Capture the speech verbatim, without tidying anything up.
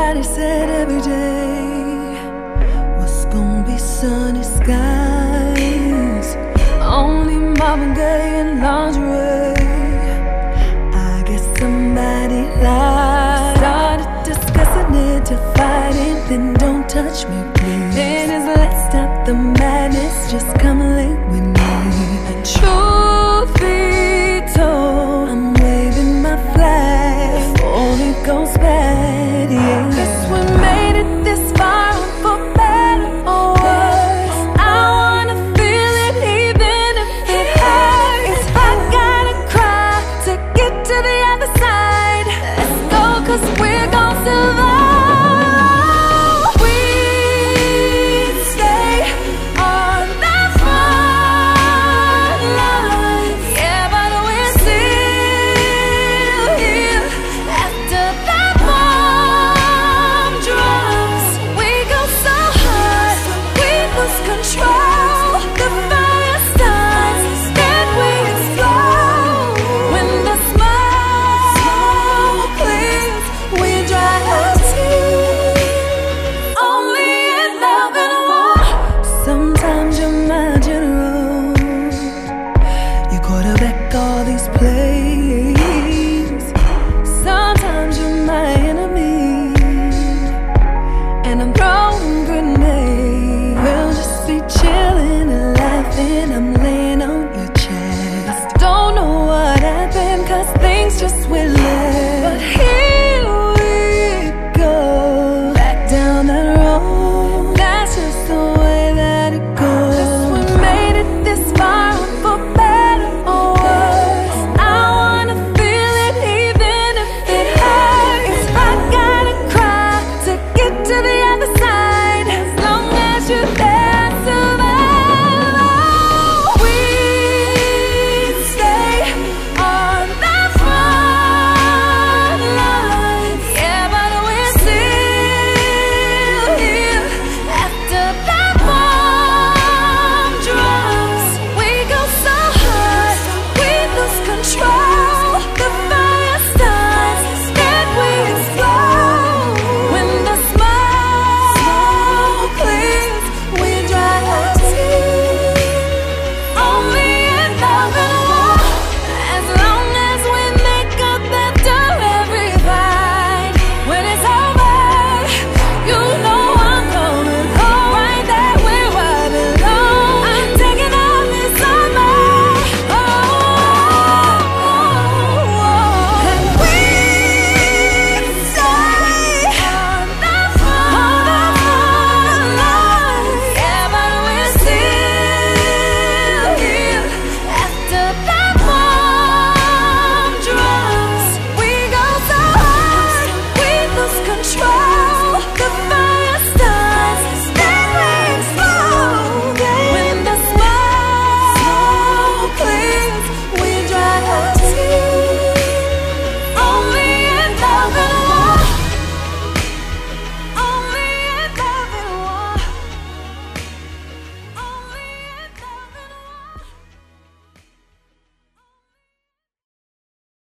Somebody said every day was gonna be sunny skies, only Marvin Gaye and lingerie. I guess somebody lied. Started discussing it to fight it, then don't touch me please. Then it's let's stop the madness, just come late with me. And truth be told, I'm waving my flag before it goes bad, yeah. Cause we made it this far, for better or worse. I wanna feel it even if it hurts. I gotta cry to get to the other side. Let's go, cause we're gonna survive. All these plays. Sometimes you're my enemy, and I'm throwing grenades. We'll just be chilling and laughing. I'm laying on your chest. Don't know what happened, cause things just went left. But here